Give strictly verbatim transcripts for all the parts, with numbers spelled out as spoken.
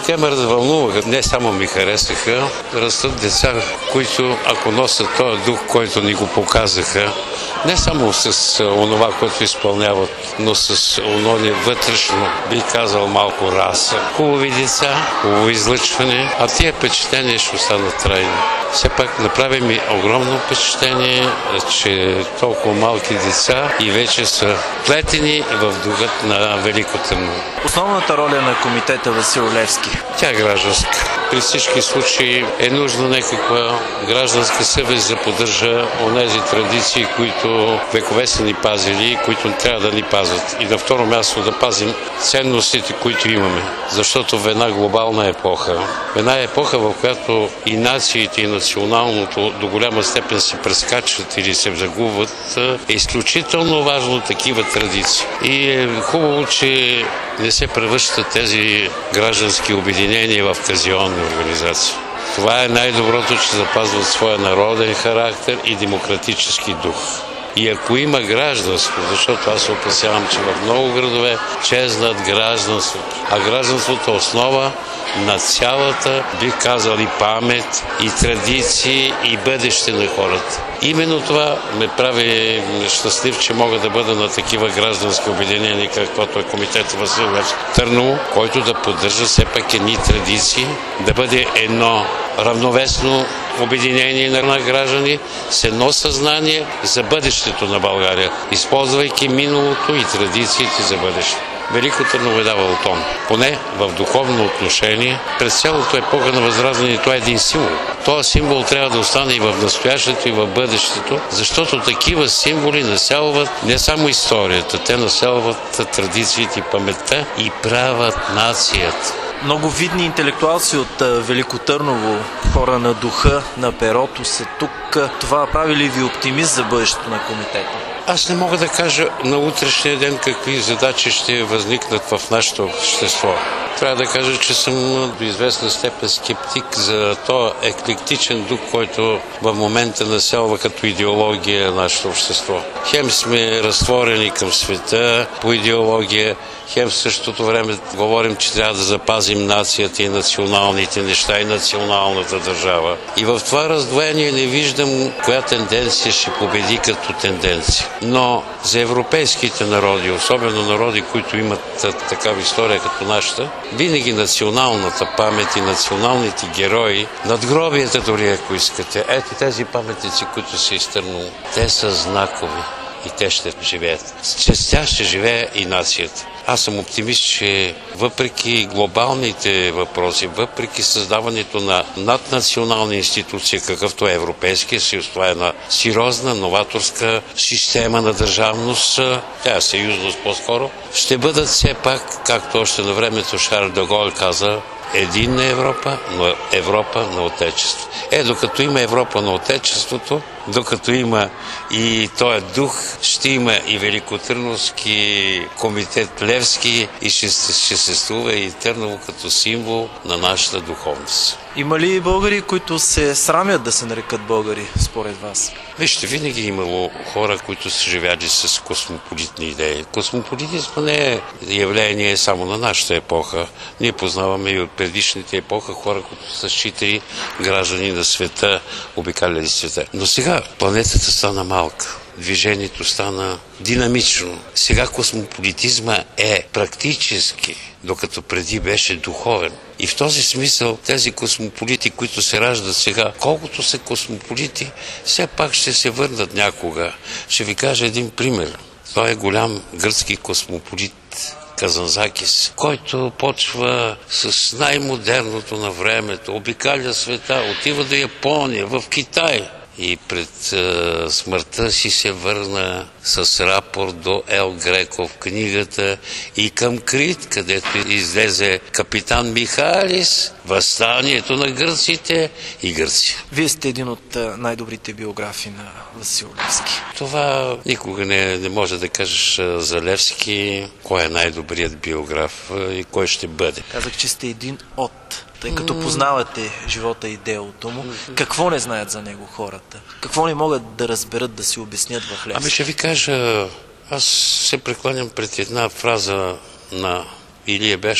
Те ме развълнуваха, не само ми харесаха, растат деца, които ако носят този дух, който ни го показаха, не само с онова, което изпълняват, но с онони вътрешно, би казал малко раса. Хубави деца, хубаво излъчване, а тия впечатления ще останат трайни. Все пак направи ми огромно впечатление, че толкова малки деца и вече са плетени в духът на Велико Търново. Основната роля на комитета Васил Левски? Тя е гражданска. При всички случаи е нужна някаква гражданска съвест да поддържа онези традиции, които векове са ни пазили и които трябва да ни пазят. И на второ място да пазим ценностите, които имаме. Защото в една глобална епоха, в една епоха, в която и нациите, и националното до голяма степен се прескачат или се загубват, е изключително важно такива традиции. И е хубаво, че не се превръщат тези граждански обединения в казионни организации. Това е най-доброто, че запазват своя народен характер и демократически дух. И ако има гражданство, защото аз се опасявам, че в много градове чезнат гражданството, а гражданството е основа на цялата, бих казал, и памет, и традиции, и бъдеще на хората. Именно това ме прави щастлив, че мога да бъда на такива граждански обединения, каквото е комитет Васил Левски Търново, който да поддържа все пак едни традиции, да бъде едно равновесно обединение на граждани с едно съзнание за бъдещето на България, използвайки миналото и традициите за бъдеще. Велико Търново е давало тон. Поне в духовно отношение, през цялото епоха на Възраждане това е един символ. Този символ трябва да остане и в настоящето, и в бъдещето, защото такива символи населват не само историята, те населват традициите и паметта и правят нацията. Много видни интелектуалци от Велико Търново, хора на духа, на перото са тук. Това прави ли ви оптимист за бъдещето на комитета? Аз не мога да кажа на утрешния ден какви задачи ще възникнат в нашето общество. Трябва да кажа, че съм до известна степен скептик за този еклектичен дух, който в момента населва като идеология нашето общество. Хем сме разтворени към света по идеология, хем в същото време говорим, че трябва да запазим нацията и националните неща и националната държава. И в това раздвоение не виждам коя тенденция ще победи като тенденция. Но за европейските народи, особено народи, които имат такава история като нашата, винаги националната памет и националните герои, надгробията дори, ако искате, ето тези паметници, които са изтърнали, те са знакови и те ще живеят. Чрез тях ще живее и нацията. Аз съм оптимист, че въпреки глобалните въпроси, въпреки създаването на наднационална институция, какъвто е Европейския съюз, това е една сериозна, новаторска система на държавност, тя е съюзност по-скоро, ще бъдат все пак, както още на времето Шарл де Гол каза, единна Европа, но Европа на Отечество. Е, докато има Европа на Отечеството, докато има и този дух, ще има и Великотърновски комитет Левски и ще, ще се струва и Търново като символ на нашата духовност. Има ли българи, които се срамят да се нарекат българи, според вас? Вижте, винаги е имало хора, които са живяли с космополитни идеи. Космополитизма не е явление само на нашата епоха. Ние познаваме и от предишните епоха хора, които са считали граждани на света, обикаляли света. Но сега планетата стана малка. Движението стана динамично. Сега космополитизма е практически, докато преди беше духовен. И в този смисъл тези космополити, които се раждат сега, колкото са космополити, все пак ще се върнат някога. Ще ви кажа един пример. Той е голям гръцки космополит Казанзакис, който почва с най-модерното на времето, обикаля света, отива до Япония, в Китай. И пред е, смъртта си се върна с рапорт до Ел Греко в книгата и към Крит, където излезе капитан Михалис, възстанието на гърците и Гърция. Вие сте един от най-добрите биографи на Васил Левски. Това никога не, не може да кажеш за Левски кой е най-добрият биограф и кой ще бъде. Казах, че сте един от... Тъй като познавате живота и делото му, какво не знаят за него хората? Какво не могат да разберат, да си обяснят в Левски? Ами ще ви кажа, аз се прекланям пред една фраза на Илия Бешков.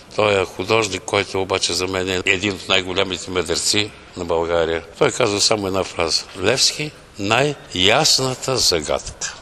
Той е художник, който обаче за мен е един от най-голямите мъдреци на България. Той казва само една фраза: Левски, най-ясната загадка.